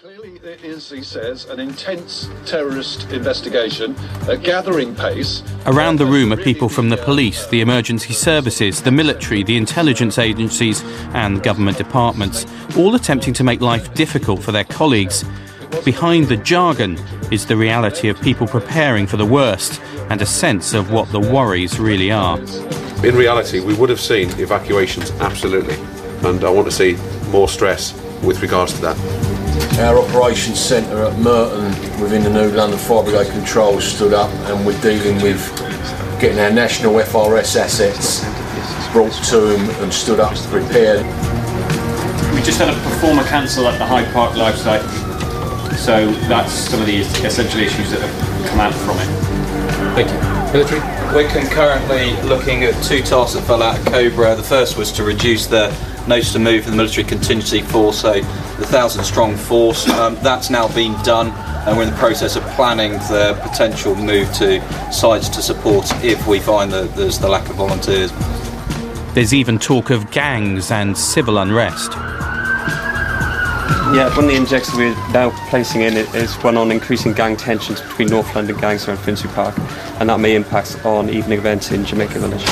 Clearly there is, he says, an intense terrorist investigation, gathering pace. Around the room are people from the police, the emergency services, the military, the intelligence agencies and government departments, all attempting to make life difficult for their colleagues. Behind the jargon is the reality of people preparing for the worst and a sense of what the worries really are. In reality, we would have seen evacuations, absolutely, and I want to see more stress with regards to that. Our operations centre at Merton within the new London Fire Brigade Control stood up, and we're dealing with getting our national FRS assets brought to them and stood up prepared. We just had a performer cancel at the Hyde Park live site, so that's some of the essential issues that have come out from it. Thank you. Military? We're concurrently looking at two tasks that fell out of Cobra. The first was to reduce the notice to move for the military contingency force, so the 1,000-strong force. That's now been done, and we're in the process of planning the potential move to sites to support if we find that there's the lack of volunteers. There's even talk of gangs and civil unrest. Yeah, one of the injects we're now placing in is one on increasing gang tensions between North London gangs around Finsbury Park, and that may impact on evening events in Jamaica Village.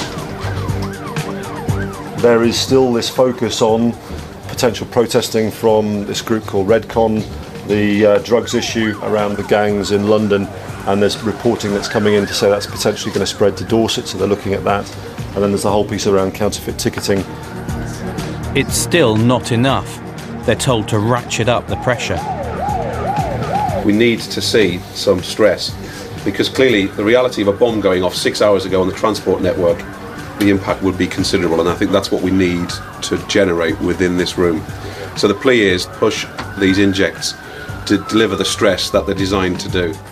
There is still this focus on potential protesting from this group called Redcon, the drugs issue around the gangs in London, and there's reporting that's coming in to say that's potentially going to spread to Dorset, so they're looking at that. And then there's the whole piece around counterfeit ticketing. It's still not enough. They're told to ratchet up the pressure. We need to see some stress, because clearly the reality of a bomb going off 6 hours ago on the transport network, the impact would be considerable, and I think that's what we need to generate within this room. So the plea is push these injects to deliver the stress that they're designed to do.